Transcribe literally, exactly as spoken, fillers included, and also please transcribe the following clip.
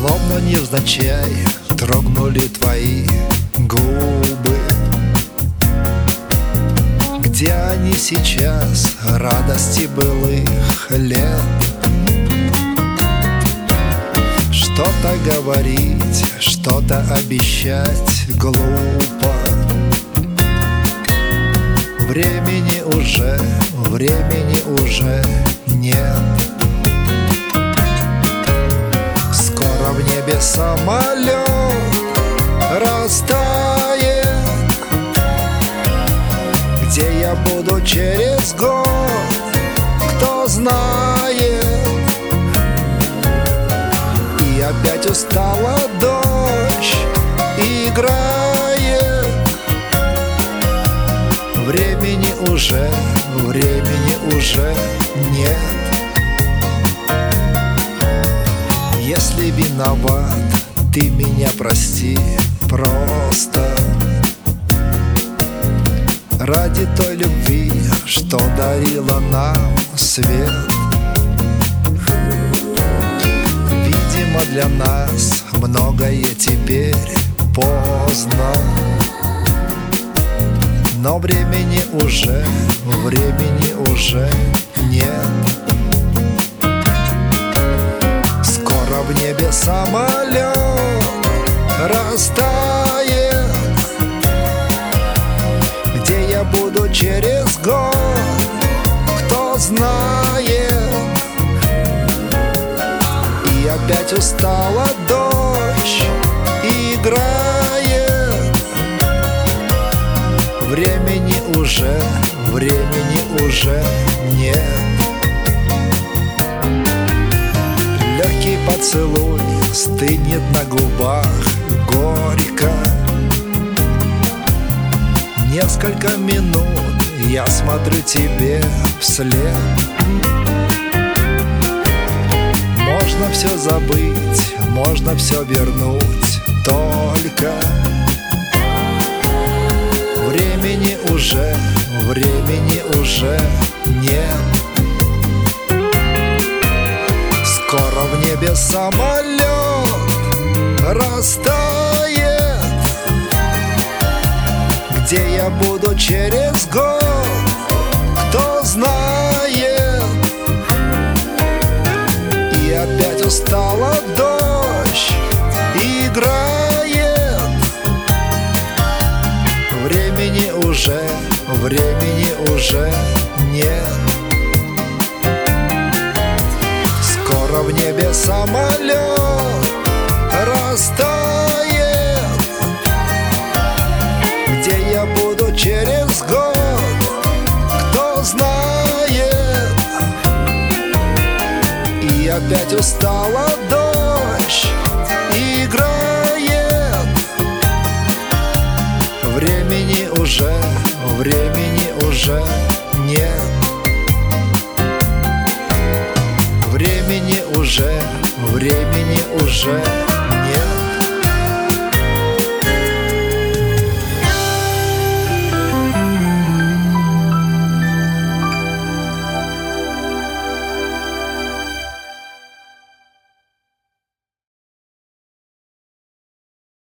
Словно невзначай дрогнули твои губы. Где они сейчас, радости былых лет? Что-то говорить, что-то обещать глупо. Времени уже, времени уже нет. Скоро в небе самолет растает. Где я буду через год, кто знает. И опять устала дождь играет. Времени уже, времени уже нет. Если виноват, ты меня прости просто. Ради той любви, что дарила нам свет. Видимо, для нас многое теперь поздно. Но времени уже, времени уже нет. Скоро в небе самолет растает. Где я буду через год, кто знает. И опять устала дождь играет. Времени уже, времени уже нет. Легкий поцелуй стынет на губах горько. Несколько минут я смотрю тебе вслед. Можно все забыть, можно все вернуть, только времени уже, времени уже нет. Скоро в небе самолет растает. Где я буду через год, кто знает. И опять устала дождь играет. Времени уже, времени уже нет. Скоро в небе самолет растает. Где я буду через год, кто знает. И опять устала дождь играет. Времени уже, времени уже нет. Времени уже, времени уже